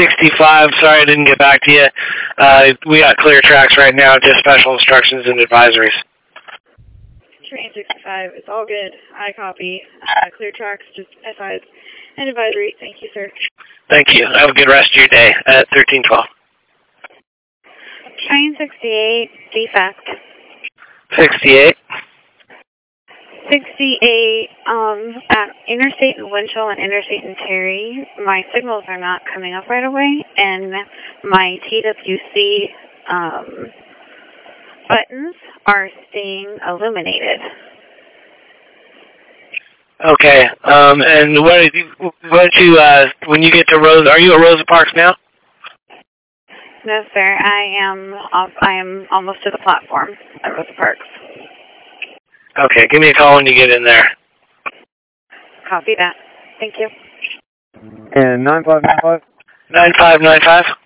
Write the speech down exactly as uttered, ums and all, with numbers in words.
sixty-five, sorry I didn't get back to you. Uh, we got clear tracks right now, just special instructions and advisories. Train sixty-five, it's all good. I copy. Uh, clear tracks, just S Is and advisory. Thank you, sir. Thank you. Have a good rest of your day at thirteen twelve. Train sixty-eight, defect. sixty-eight. sixty-eight, um, at Interstate and Winchell and Interstate and Terry, my signals are not coming up right away, and my T W C um, buttons are staying illuminated. Okay, um, and what, what you, uh, when you get to Rosa, are you at Rosa Parks now? No, sir, I am, off, I am almost to the platform at Rosa Parks. Okay, give me a call when you get in there. Copy that. Thank you. And nine five nine five? nine five nine five?